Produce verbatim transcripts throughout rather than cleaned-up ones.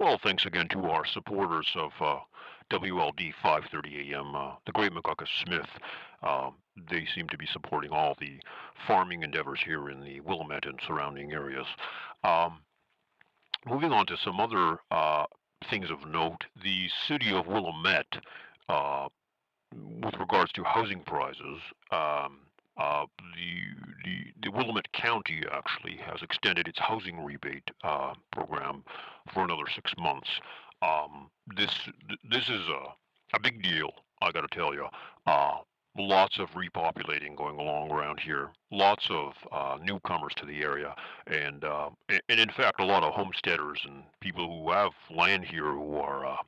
Well, thanks again to our supporters of uh, W L D five thirty A M, uh, the Great McGuckus Smith. Um, they seem to be supporting all the farming endeavors here in the Willamette and surrounding areas. Um, moving on to some other uh, things of note, the city of Willamette, uh, with regards to housing prices, um, uh, the, the the Willamette County actually has extended its housing rebate uh, program for another six months. Um, this this is a a big deal. I got to tell you. Uh, Lots of repopulating going along around here. Lots of uh, newcomers to the area, and uh, and in fact, a lot of homesteaders and people who have land here who are uh,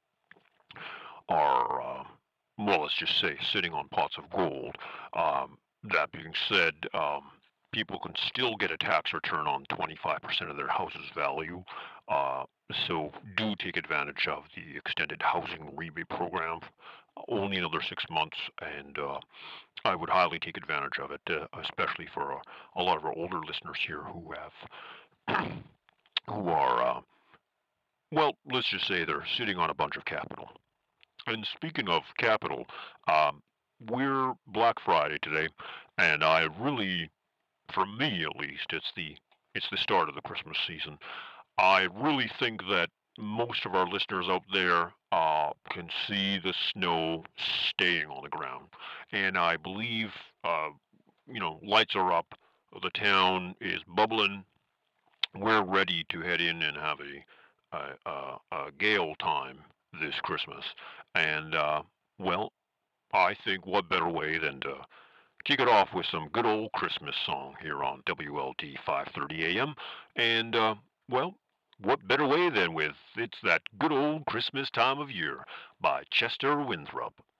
are, uh, well, let's just say, sitting on pots of gold. Um, that being said, um, people can still get a tax return on twenty-five percent of their house's value. Uh, so do take advantage of the extended housing rebate program. Only another six months, and uh, I would highly take advantage of it, uh, especially for uh, a lot of our older listeners here who have, who are, uh, well, let's just say they're sitting on a bunch of capital. And speaking of capital, um, we're Black Friday today, and I really, for me at least, it's the it's the start of the Christmas season. I really think that most of our listeners out there uh, can see the snow staying on the ground, and I believe uh, you know lights are up, the town is bubbling. We're ready to head in and have a a, a, a gale time this Christmas, and uh, well, I think what better way than to kick it off with some good old Christmas song here on W L D five thirty A M. And, uh, well, what better way than with It's That Good Old Christmas Time of Year by Chester Winthrop.